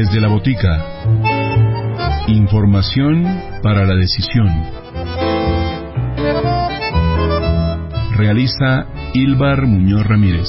Desde la botica. Información para la decisión. Realiza Ilvar Muñoz Ramírez.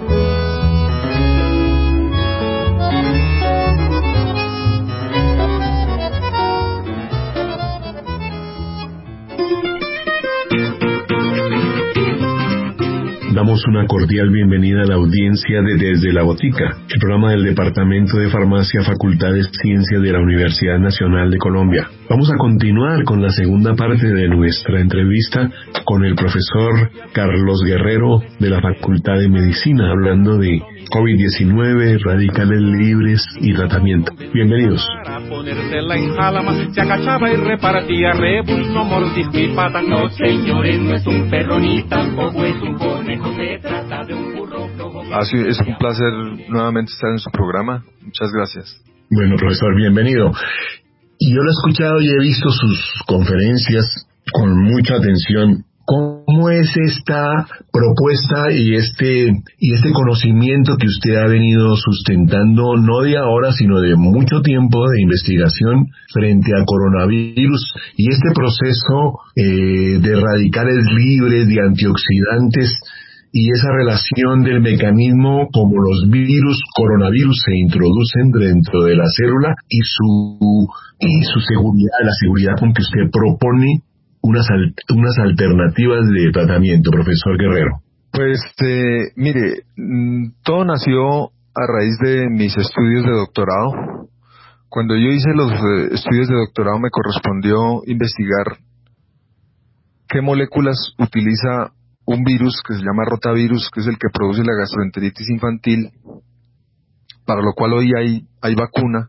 Damos una cordial bienvenida a la audiencia de Desde la Botica, el programa del Departamento de Farmacia, Facultad de Ciencias de la Universidad Nacional de Colombia. Vamos a continuar con la segunda parte de nuestra entrevista con el profesor Carlos Guerrero de la Facultad de Medicina, hablando de COVID-19, radicales libres y tratamiento. Bienvenidos. Ponérsela en jálama, se agachaba y repartía rebus, no mordisco y patas. No, señores, no es un perro ni tampoco es un conejo, se trata de un burro flojo. Así es, un placer nuevamente estar en su programa. Muchas gracias. Bueno, profesor, bienvenido. Y yo lo he escuchado y he visto sus conferencias con mucha atención. ¿Cómo es esta propuesta y este conocimiento que usted ha venido sustentando, no de ahora, sino de mucho tiempo de investigación frente al coronavirus y este proceso de radicales libres, de antioxidantes y esa relación del mecanismo como los coronavirus se introducen dentro de la célula y su seguridad, la seguridad con que usted propone unas alternativas de tratamiento, profesor Guerrero? Pues, mire, todo nació a raíz de mis estudios de doctorado. Cuando yo hice los estudios de doctorado me correspondió investigar qué moléculas utiliza un virus que se llama rotavirus, que es el que produce la gastroenteritis infantil, para lo cual hoy hay vacuna.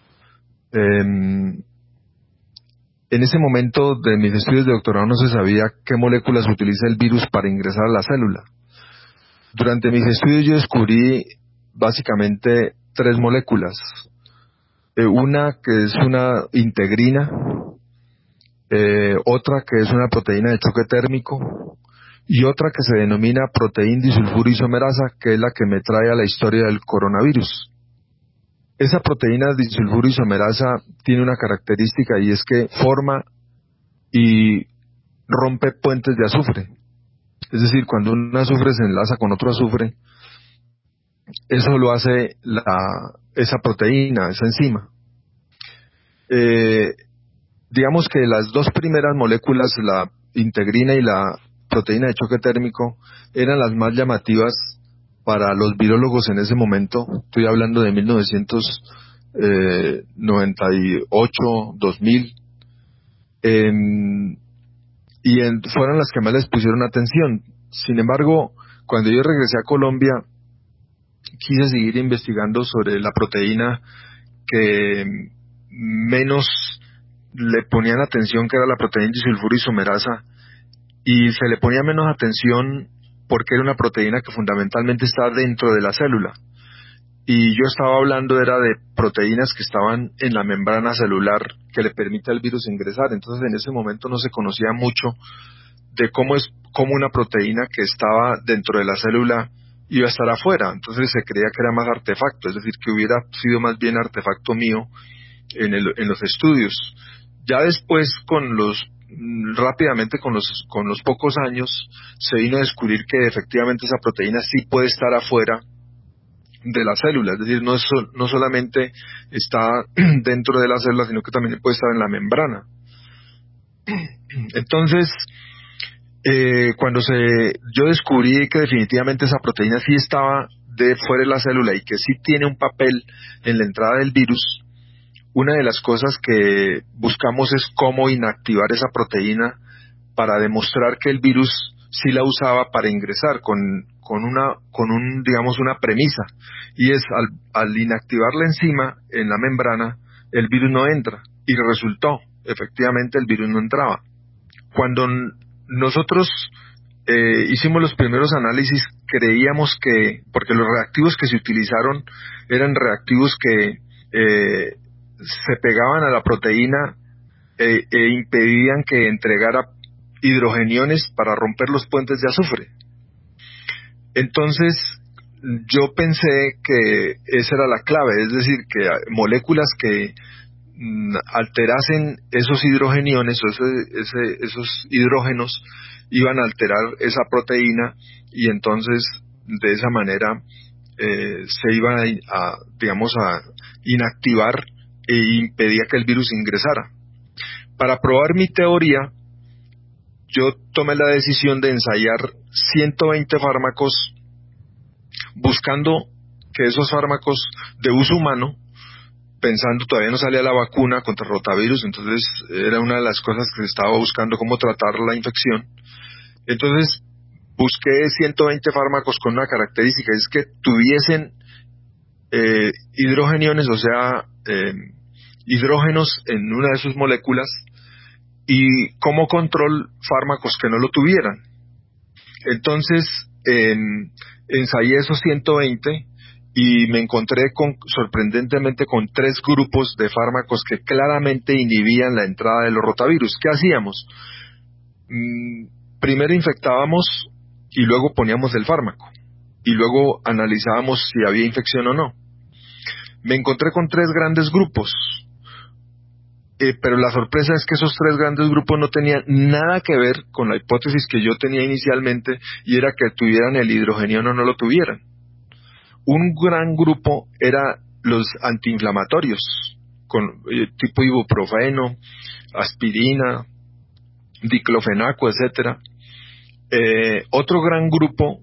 En ese momento de mis estudios de doctorado no se sabía qué moléculas utiliza el virus para ingresar a la célula. Durante mis estudios yo descubrí básicamente 3 moléculas. Una que es una integrina, otra que es una proteína de choque térmico y otra que se denomina proteína disulfuro isomerasa, que es la que me trae a la historia del coronavirus. Esa proteína disulfuro isomerasa tiene una característica y es que forma y rompe puentes de azufre. Es decir, cuando un azufre se enlaza con otro azufre, eso lo hace esa proteína, esa enzima. Digamos que las 2 primeras moléculas, la integrina y la proteína de choque térmico, eran las más llamativas para los virólogos en ese momento. Estoy hablando de 1998, 2000, fueron las que más les pusieron atención. Sin embargo, cuando yo regresé a Colombia, quise seguir investigando sobre la proteína que menos le ponían atención, que era la proteína disulfuro isomerasa, y se le ponía menos atención porque era una proteína que fundamentalmente está dentro de la célula. Y yo estaba hablando era de proteínas que estaban en la membrana celular que le permite al virus ingresar. Entonces en ese momento no se conocía mucho de cómo una proteína que estaba dentro de la célula iba a estar afuera. Entonces se creía que era más artefacto, es decir, que hubiera sido más bien artefacto mío en los estudios. Ya después rápidamente con los pocos años se vino a descubrir que efectivamente esa proteína sí puede estar afuera de la célula, es decir, no solamente está dentro de la célula, sino que también puede estar en la membrana. Entonces, cuando yo descubrí que definitivamente esa proteína sí estaba fuera de la célula y que sí tiene un papel en la entrada del virus, una de las cosas que buscamos es cómo inactivar esa proteína para demostrar que el virus sí la usaba para ingresar con una premisa, y es al inactivar la enzima en la membrana, el virus no entra, y resultó, efectivamente el virus no entraba. Cuando nosotros hicimos los primeros análisis, creíamos porque los reactivos que se utilizaron eran reactivos que se pegaban a la proteína e impedían que entregara hidrogeniones para romper los puentes de azufre. Entonces, yo pensé que esa era la clave, es decir, que moléculas que alterasen esos hidrogeniones o esos hidrógenos iban a alterar esa proteína, y entonces de esa manera se iba digamos, a inactivar e impedía que el virus ingresara. Para probar mi teoría, yo tomé la decisión de ensayar 120 fármacos, buscando que esos fármacos de uso humano, pensando, todavía no salía la vacuna contra rotavirus, entonces era una de las cosas que estaba buscando, cómo tratar la infección. Entonces busqué 120 fármacos con una característica, es que tuviesen hidrogeniones, o sea, hidrógenos en una de sus moléculas, y como control fármacos que no lo tuvieran. Entonces ensayé esos 120 y me encontré sorprendentemente con 3 grupos de fármacos que claramente inhibían la entrada de los rotavirus. ¿Qué hacíamos? Primero infectábamos y luego poníamos el fármaco, y luego analizábamos si había infección o no. Me encontré con 3 grandes grupos, pero la sorpresa es que esos 3 grandes grupos no tenían nada que ver con la hipótesis que yo tenía inicialmente, y era que tuvieran el hidrogenión o no lo tuvieran. Un gran grupo era los antiinflamatorios, tipo ibuprofeno, aspirina, diclofenaco, etcétera. Otro gran grupo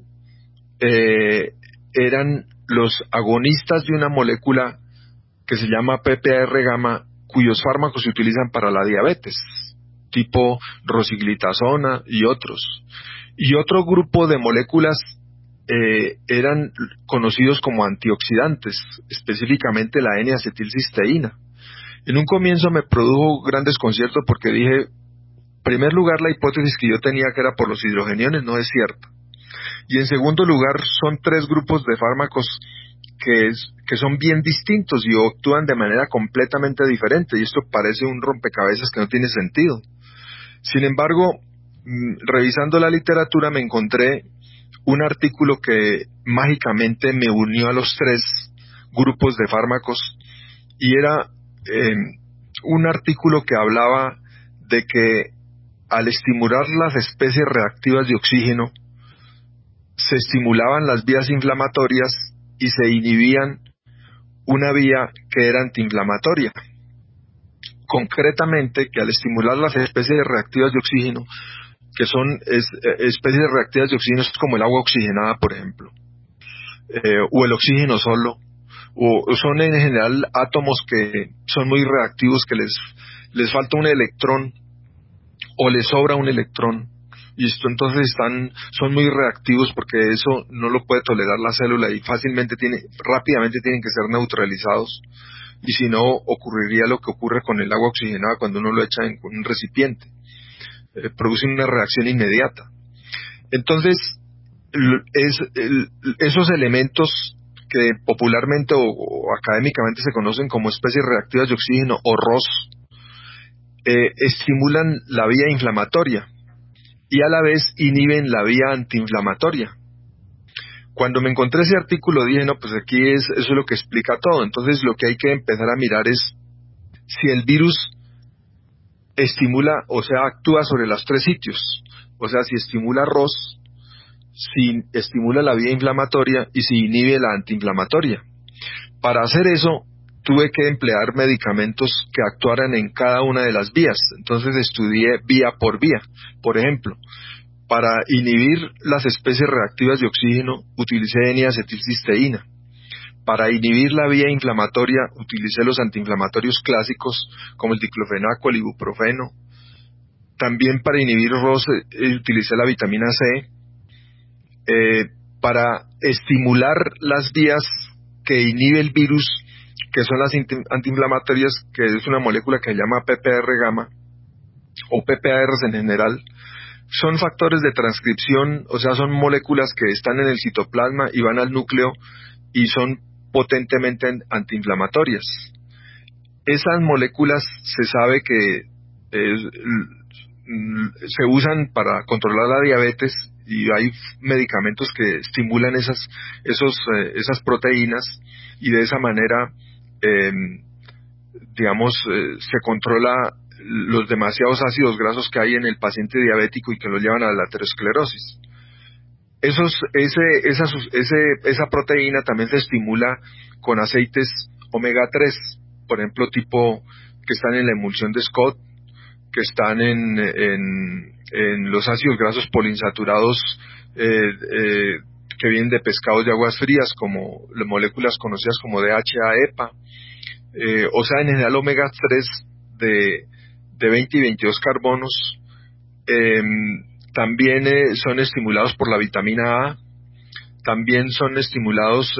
eran los agonistas de una molécula que se llama PPAR gamma, cuyos fármacos se utilizan para la diabetes, tipo rosiglitazona y otros. Y otro grupo de moléculas eran conocidos como antioxidantes, específicamente la N-acetilcisteína. En un comienzo me produjo gran desconcierto porque dije, en primer lugar, la hipótesis que yo tenía, que era por los hidrogeniones, no es cierta. Y en segundo lugar, son 3 grupos de fármacos que son bien distintos y actúan de manera completamente diferente, y esto parece un rompecabezas que no tiene sentido. Sin embargo, revisando la literatura, me encontré un artículo que mágicamente me unió a los 3 grupos de fármacos, y era un artículo que hablaba de que al estimular las especies reactivas de oxígeno, se estimulaban las vías inflamatorias y se inhibían una vía que era antiinflamatoria. Concretamente, que al estimular las especies reactivas de oxígeno, que son especies reactivas de oxígeno como el agua oxigenada, por ejemplo, o el oxígeno solo, o son en general átomos que son muy reactivos, que les falta un electrón o les sobra un electrón, y esto entonces son muy reactivos porque eso no lo puede tolerar la célula, y rápidamente tienen que ser neutralizados, y si no ocurriría lo que ocurre con el agua oxigenada cuando uno lo echa en un recipiente, produce una reacción inmediata. Entonces esos elementos que popularmente o académicamente se conocen como especies reactivas de oxígeno, o ROS, estimulan la vía inflamatoria y a la vez inhiben la vía antiinflamatoria. Cuando me encontré ese artículo dije, no, pues aquí eso es lo que explica todo. Entonces lo que hay que empezar a mirar es si el virus estimula, o sea, actúa sobre los 3 sitios. O sea, si estimula ROS, si estimula la vía inflamatoria y si inhibe la antiinflamatoria. Para hacer eso tuve que emplear medicamentos que actuaran en cada una de las vías. Entonces estudié vía por vía. Por ejemplo, para inhibir las especies reactivas de oxígeno utilicé N-acetilcisteína. Para inhibir la vía inflamatoria utilicé los antiinflamatorios clásicos como el diclofenaco, el ibuprofeno. También para inhibir ROS utilicé la vitamina C. Para estimular las vías que inhibe el virus, que son las antiinflamatorias, que es una molécula que se llama PPAR gamma, o PPARs en general, son factores de transcripción, o sea, son moléculas que están en el citoplasma y van al núcleo y son potentemente antiinflamatorias. Esas moléculas se sabe que se usan para controlar la diabetes y hay medicamentos que estimulan esas proteínas, y de esa manera se controla los demasiados ácidos grasos que hay en el paciente diabético y que lo llevan a la aterosclerosis. Esa proteína también se estimula con aceites omega 3, por ejemplo, tipo que están en la emulsión de Scott, que están en los ácidos grasos poliinsaturados que vienen de pescados de aguas frías, como las moléculas conocidas como DHA-EPA, o sea, en general omega 3 de 20 y 22 carbonos. También son estimulados por la vitamina A, también son estimulados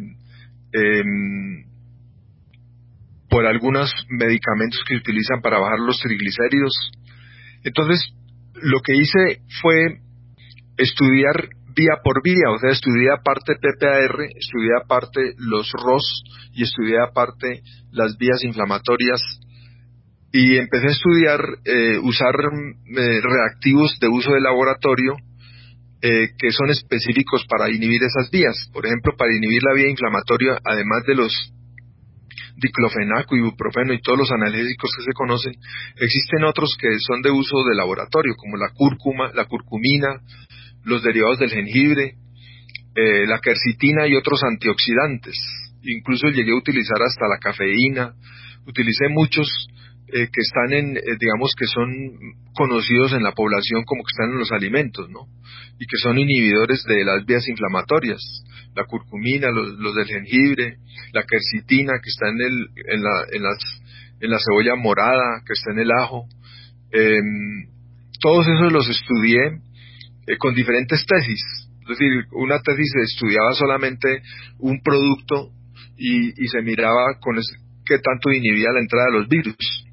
por algunos medicamentos que se utilizan para bajar los triglicéridos. Entonces, lo que hice fue estudiar vía por vía, o sea, estudié aparte PPAR, estudié aparte los ROS y estudié aparte las vías inflamatorias, y empecé a estudiar, usar reactivos de uso de laboratorio que son específicos para inhibir esas vías. Por ejemplo, para inhibir la vía inflamatoria, además de los diclofenaco, ibuprofeno y todos los analgésicos que se conocen, existen otros que son de uso de laboratorio, como la cúrcuma, la curcumina, los derivados del jengibre, la quercitina y otros antioxidantes. Incluso llegué a utilizar hasta la cafeína. Utilicé muchos que están que son conocidos en la población como que están en los alimentos, ¿no? Y que son inhibidores de las vías inflamatorias. La curcumina, los del jengibre, la quercitina que está en la cebolla morada, que está en el ajo. Todos esos los estudié con diferentes tesis. Es decir, una tesis se estudiaba solamente un producto y se miraba qué tanto inhibía la entrada de los virus.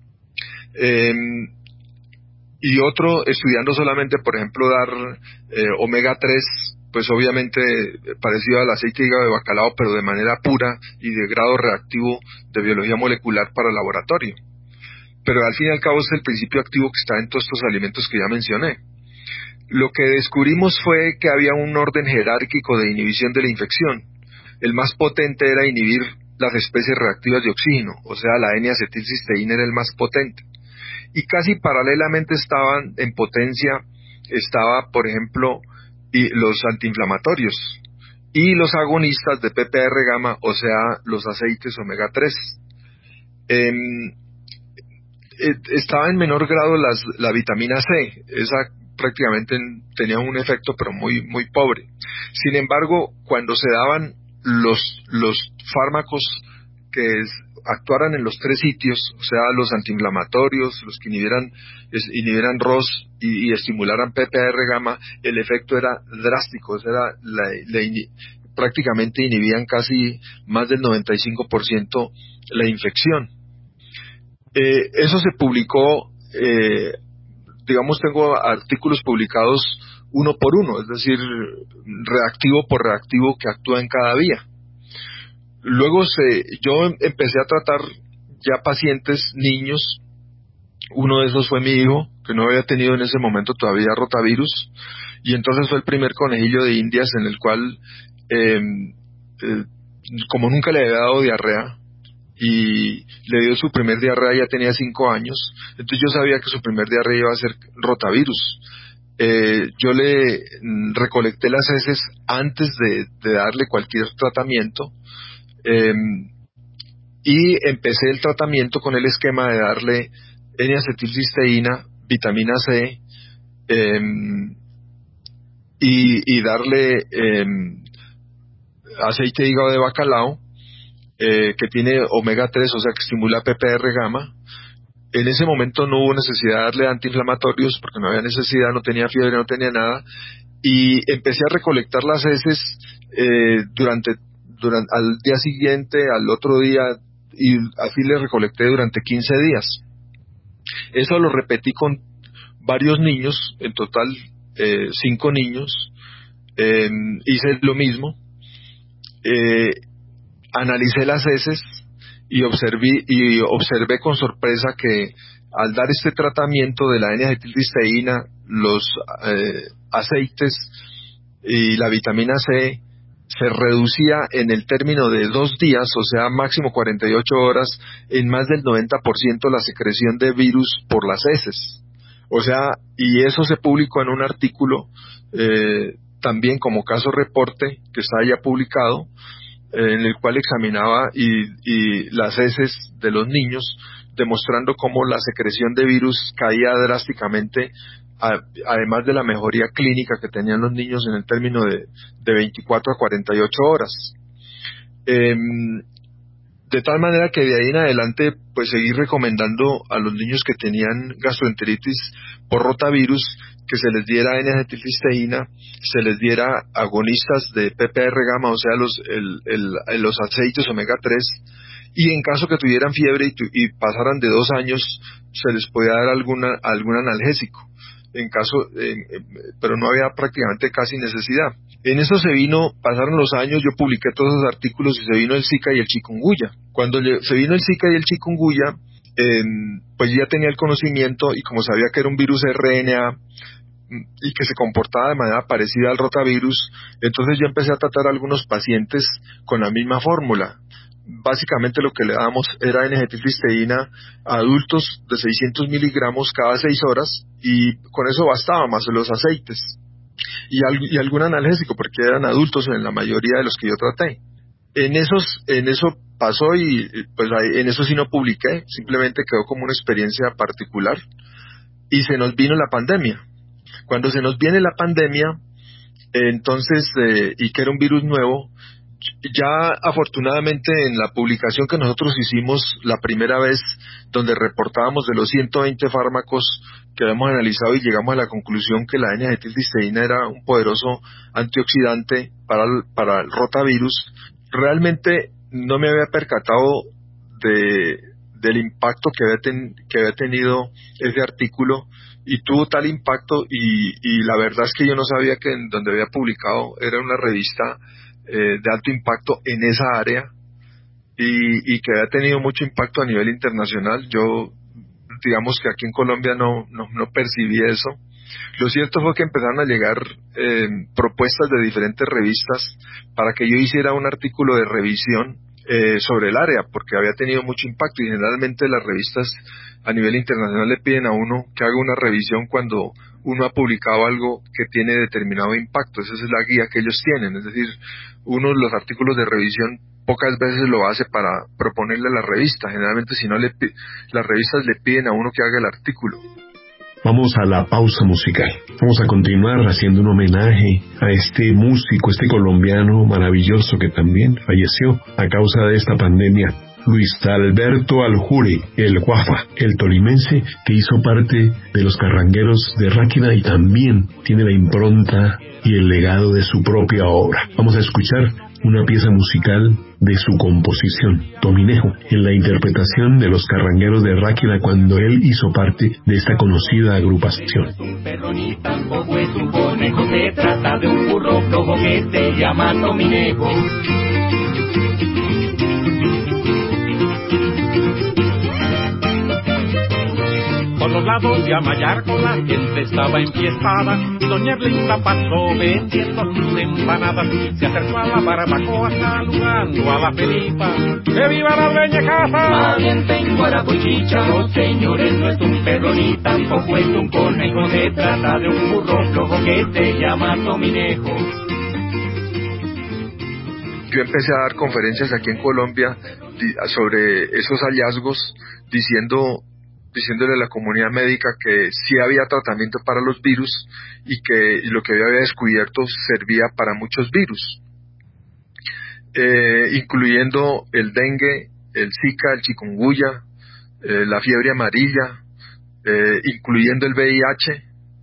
Y otro estudiando solamente, por ejemplo, dar omega 3, pues obviamente parecido al aceite de hígado de bacalao, pero de manera pura y de grado reactivo de biología molecular para el laboratorio. Pero al fin y al cabo es el principio activo que está en todos estos alimentos que ya mencioné. Lo que descubrimos fue que había un orden jerárquico de inhibición de la infección. El más potente era inhibir las especies reactivas de oxígeno, o sea, la N-acetilcisteína era el más potente. Y casi paralelamente estaban en potencia, por ejemplo, los antiinflamatorios y los agonistas de PPAR gamma, o sea, los aceites omega 3. Estaba en menor grado la vitamina C, esa prácticamente tenía un efecto pero muy, muy pobre. Sin embargo, cuando se daban los fármacos que actuaran en los tres sitios, o sea, los antiinflamatorios, los que inhibieran ROS y estimularan PPAR gamma, el efecto era drástico, o sea, prácticamente inhibían casi más del 95% la infección. Eso se publicó, tengo artículos publicados uno por uno, es decir, reactivo por reactivo que actúa en cada vía. Luego yo empecé a tratar ya pacientes niños. Uno de esos fue mi hijo, que no había tenido en ese momento todavía rotavirus, y entonces fue el primer conejillo de Indias en el cual, como nunca le había dado diarrea, y le dio su primer diarrea, ya tenía 5 años, entonces yo sabía que su primer diarrea iba a ser rotavirus. Yo le recolecté las heces antes de darle cualquier tratamiento, y empecé el tratamiento con el esquema de darle N-acetilcisteína, vitamina C, y darle aceite de hígado de bacalao, que tiene omega 3, o sea que estimula PPAR gamma. En ese momento no hubo necesidad de darle antiinflamatorios porque no había necesidad, no tenía fiebre, no tenía nada, y empecé a recolectar las heces al día siguiente, al otro día, y así le recolecté durante 15 días. Eso lo repetí con varios niños, en total 5 niños. Hice lo mismo, analicé las heces y observé con sorpresa que al dar este tratamiento de la N-acetilcisteína, los aceites y la vitamina C se reducía en el término de 2 días, o sea, máximo 48 horas, en más del 90% la secreción de virus por las heces. O sea, y eso se publicó en un artículo, también como caso reporte, que está ya publicado, en el cual examinaba y las heces de los niños, demostrando cómo la secreción de virus caía drásticamente, además de la mejoría clínica que tenían los niños en el término de 24 a 48 horas. De tal manera que de ahí en adelante, pues seguí recomendando a los niños que tenían gastroenteritis por rotavirus que se les diera N-acetilcisteína, se les diera agonistas de PPR gamma, o sea, los aceites omega 3, y en caso que tuvieran fiebre y pasaran de 2 años, se les podía dar algún analgésico, pero no había prácticamente casi necesidad. En eso pasaron los años, yo publiqué todos esos artículos y se vino el Zika y el chikungunya. Cuando se vino el Zika y el chikungunya, pues ya tenía el conocimiento, y como sabía que era un virus RNA y que se comportaba de manera parecida al rotavirus, entonces yo empecé a tratar a algunos pacientes con la misma fórmula. Básicamente lo que le damos era N-acetilcisteína a adultos de 600 miligramos cada 6 horas, y con eso bastaba, más los aceites y algún analgésico, porque eran adultos en la mayoría de los que yo traté. En eso pasó, y pues en eso sí no publiqué, simplemente quedó como una experiencia particular, y se nos vino la pandemia. Cuando se nos viene la pandemia, entonces, y que era un virus nuevo, ya afortunadamente en la publicación que nosotros hicimos la primera vez, donde reportábamos de los 120 fármacos que habíamos analizado, y llegamos a la conclusión que la N-acetilcisteína era un poderoso antioxidante para el rotavirus, realmente no me había percatado del impacto que había tenido ese artículo, y tuvo tal impacto, y la verdad es que yo no sabía que en donde había publicado era una revista de alto impacto en esa área, y que había tenido mucho impacto a nivel internacional. Yo, digamos que aquí en Colombia no percibí eso. Lo cierto fue que empezaron a llegar propuestas de diferentes revistas para que yo hiciera un artículo de revisión sobre el área, porque había tenido mucho impacto, y generalmente las revistas a nivel internacional le piden a uno que haga una revisión cuando uno ha publicado algo que tiene determinado impacto. Esa es la guía que ellos tienen, es decir, uno los artículos de revisión pocas veces lo hace para proponerle a la revista, generalmente si no las revistas le piden a uno que haga el artículo. Vamos a la pausa musical. Vamos a continuar haciendo un homenaje a este músico, este colombiano maravilloso que también falleció a causa de esta pandemia. Luis Alberto Aljure, el Guafa, el tolimense, que hizo parte de los carrangueros de Ráquida y también tiene la impronta y el legado de su propia obra. Vamos a escuchar una pieza musical de su composición, Tominejo, en la interpretación de los carrangueros de Ráquida cuando él hizo parte de esta conocida agrupación. No es un perro ni tampoco es un conejo, se trata de un burro flojo que se llama Tominejo. Por los lados de Amayarco la gente estaba enfiestada, y doña Erlinda pasó vendiendo sus empanadas. Se acercó a la barbacoa saludando a la Felipa. ¡Que viva la dueña casa! Avienten guarapochicha, no señores, no es un perro ni tampoco es un conejo, se trata de un burro flojo que se llama Tominejo. Yo empecé a dar conferencias aquí en Colombia sobre esos hallazgos, diciéndole a la comunidad médica que sí había tratamiento para los virus, y que lo que había descubierto servía para muchos virus, incluyendo el dengue, el Zika, el chikungunya, la fiebre amarilla, incluyendo el VIH,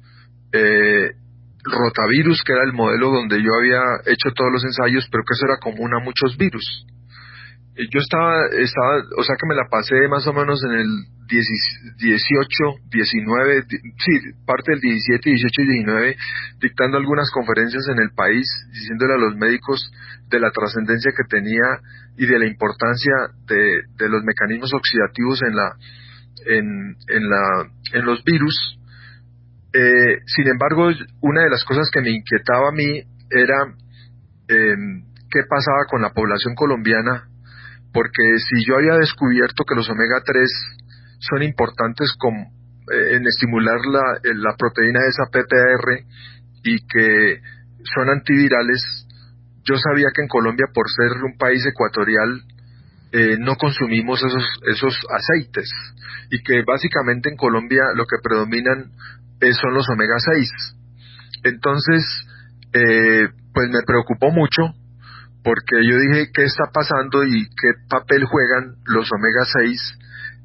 rotavirus, que era el modelo donde yo había hecho todos los ensayos, pero que eso era común a muchos virus. Yo estaba, o sea que me la pasé más o menos en el 18, 19, sí, parte del 17, 18 y 19, dictando algunas conferencias en el país, diciéndole a los médicos de la trascendencia que tenía y de la importancia de los mecanismos oxidativos en los virus. Sin embargo, una de las cosas que me inquietaba a mí era qué pasaba con la población colombiana, porque si yo había descubierto que los omega 3 son importantes en estimular la proteína de esa PPR y que son antivirales, yo sabía que en Colombia, por ser un país ecuatorial, no consumimos esos aceites, y que básicamente en Colombia lo que predominan son los omega 6. Entonces, pues me preocupó mucho, porque yo dije, ¿qué está pasando y qué papel juegan los omega 6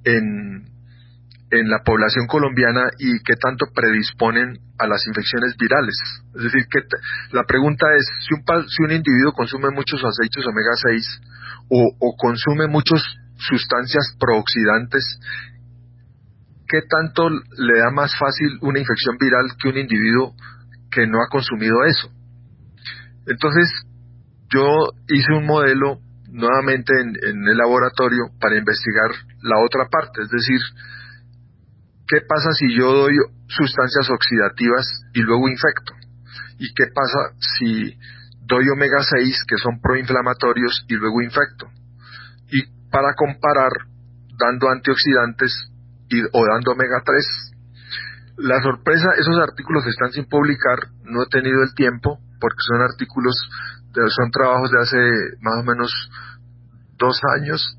en la población colombiana y qué tanto predisponen a las infecciones virales? Es decir, la pregunta es, si un individuo consume muchos aceites omega 6 o consume muchas sustancias prooxidantes, ¿qué tanto le da más fácil una infección viral que un individuo que no ha consumido eso? Entonces, yo hice un modelo nuevamente en el laboratorio para investigar la otra parte, es decir, ¿qué pasa si yo doy sustancias oxidativas y luego infecto? ¿Y qué pasa si doy omega 6 que son proinflamatorios y luego infecto? Y para comparar, dando antioxidantes o dando omega 3. La sorpresa, esos artículos están sin publicar, no he tenido el tiempo, porque son artículos, son trabajos de hace más o menos 2 años,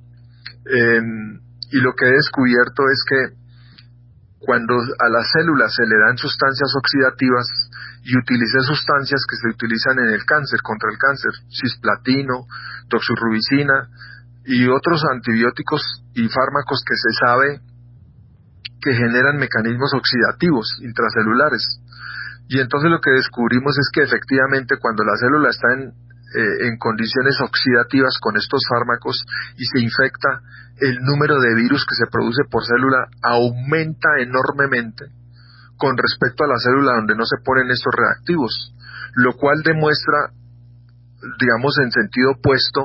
y lo que he descubierto es que cuando a las células se le dan sustancias oxidativas, y utilicé sustancias que se utilizan en el cáncer, contra el cáncer, cisplatino, doxorubicina y otros antibióticos y fármacos que se sabe que generan mecanismos oxidativos intracelulares. Y entonces lo que descubrimos es que efectivamente cuando la célula está en condiciones oxidativas con estos fármacos y se infecta, el número de virus que se produce por célula aumenta enormemente con respecto a la célula donde no se ponen estos reactivos, lo cual demuestra, digamos, en sentido opuesto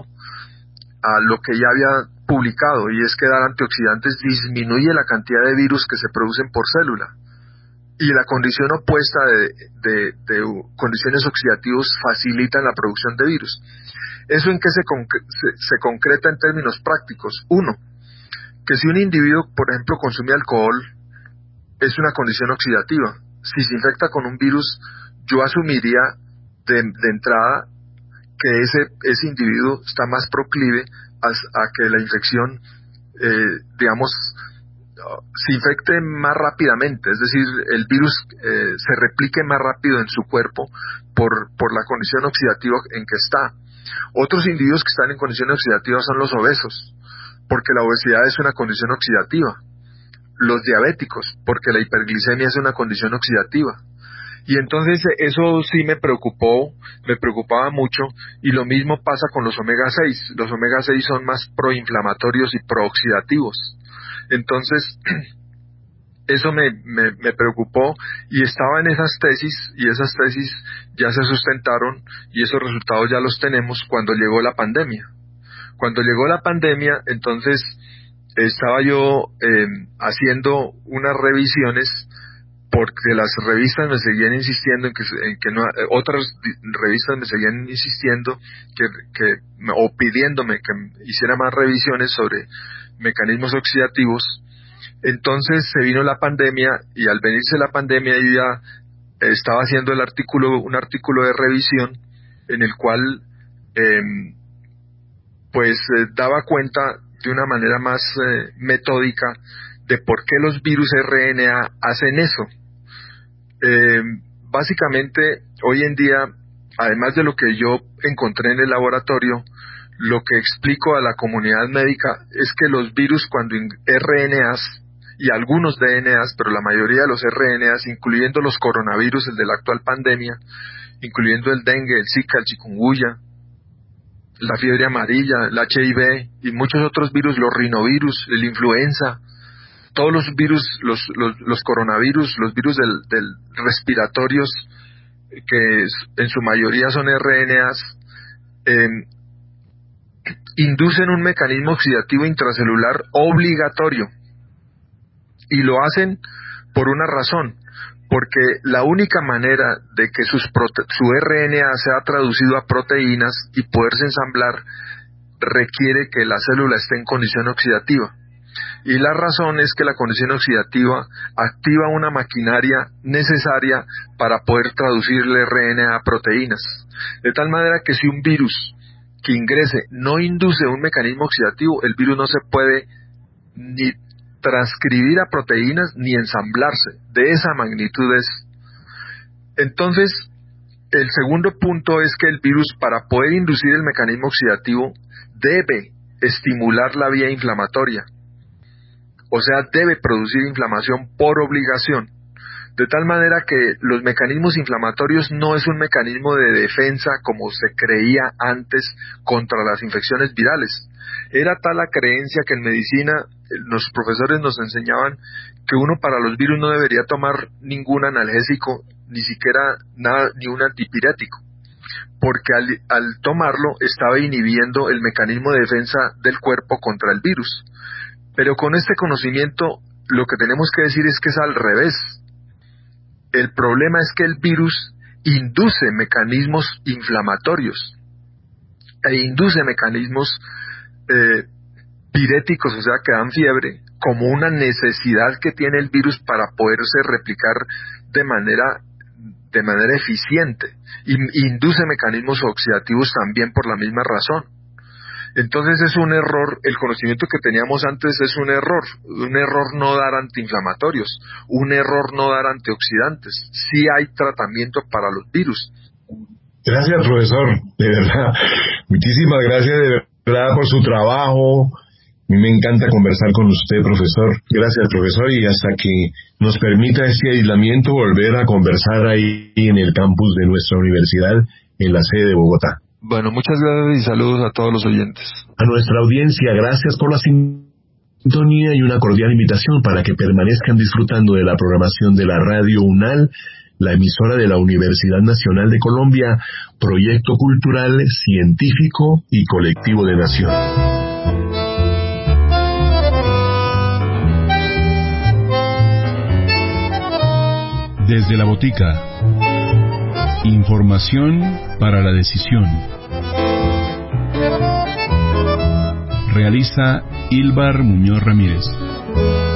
a lo que ya había publicado, y es que dar antioxidantes disminuye la cantidad de virus que se producen por célula, y la condición opuesta de condiciones oxidativas facilitan la producción de virus. ¿Eso en qué se concreta en términos prácticos? Uno, que si un individuo, por ejemplo, consume alcohol, es una condición oxidativa. Si se infecta con un virus, yo asumiría de entrada que ese individuo está más proclive a que la infección, digamos, se infecte más rápidamente, es decir, el virus se replique más rápido en su cuerpo por la condición oxidativa en que está. Otros individuos que están en condiciones oxidativas son los obesos, porque la obesidad es una condición oxidativa. Los diabéticos, porque la hiperglicemia es una condición oxidativa. Y entonces eso sí me preocupaba mucho, y lo mismo pasa con los omega 6. Los omega 6 son más proinflamatorios y prooxidativos. Entonces, eso me preocupó, y estaba en esas tesis, y esas tesis ya se sustentaron, y esos resultados ya los tenemos cuando llegó la pandemia. Cuando llegó la pandemia, entonces estaba yo haciendo unas revisiones, porque las revistas me seguían insistiendo en que no, otras revistas me seguían insistiendo o pidiéndome que hiciera más revisiones sobre mecanismos oxidativos. Entonces se vino la pandemia, y al venirse la pandemia yo ya estaba haciendo un artículo de revisión en el cual daba cuenta de una manera más metódica de por qué los virus RNA hacen eso. Básicamente, hoy en día, además de lo que yo encontré en el laboratorio, lo que explico a la comunidad médica es que los virus, cuando RNAs y algunos DNAs, pero la mayoría de los RNAs, incluyendo los coronavirus, el de la actual pandemia, incluyendo el dengue, el Zika, el chikungunya, la fiebre amarilla, el HIV y muchos otros virus, los rinovirus, el influenza, todos los virus, los coronavirus, los virus del respiratorios, que en su mayoría son RNAs, inducen un mecanismo oxidativo intracelular obligatorio. Y lo hacen por una razón, porque la única manera de que su RNA sea traducido a proteínas y poderse ensamblar requiere que la célula esté en condición oxidativa. Y la razón es que la condición oxidativa activa una maquinaria necesaria para poder traducir el RNA a proteínas. De tal manera que si un virus que ingrese no induce un mecanismo oxidativo, el virus no se puede ni transcribir a proteínas ni ensamblarse. De esa magnitud es. Entonces, el segundo punto es que el virus, para poder inducir el mecanismo oxidativo, debe estimular la vía inflamatoria. O sea, debe producir inflamación por obligación. De tal manera que los mecanismos inflamatorios no es un mecanismo de defensa como se creía antes contra las infecciones virales. Era tal la creencia que en medicina los profesores nos enseñaban que uno para los virus no debería tomar ningún analgésico, ni siquiera nada, ni un antipirético, porque al tomarlo estaba inhibiendo el mecanismo de defensa del cuerpo contra el virus. Pero con este conocimiento lo que tenemos que decir es que es al revés. El problema es que el virus induce mecanismos inflamatorios e induce mecanismos piréticos, o sea, que dan fiebre, como una necesidad que tiene el virus para poderse replicar de manera eficiente. Y induce mecanismos oxidativos también por la misma razón. Entonces es un error, el conocimiento que teníamos antes es un error no dar antiinflamatorios, un error no dar antioxidantes. Sí hay tratamiento para los virus. Gracias, profesor, de verdad. Muchísimas gracias de verdad por su trabajo. Me encanta conversar con usted, profesor. Gracias, profesor, y hasta que nos permita este aislamiento volver a conversar ahí en el campus de nuestra universidad, en la sede de Bogotá. Bueno, muchas gracias y saludos a todos los oyentes. A nuestra audiencia, gracias por la sintonía y una cordial invitación para que permanezcan disfrutando de la programación de la Radio UNAL, la emisora de la Universidad Nacional de Colombia, proyecto cultural, científico y colectivo de nación. Desde la botica. Información para la decisión. Realiza Ilbar Muñoz Ramírez.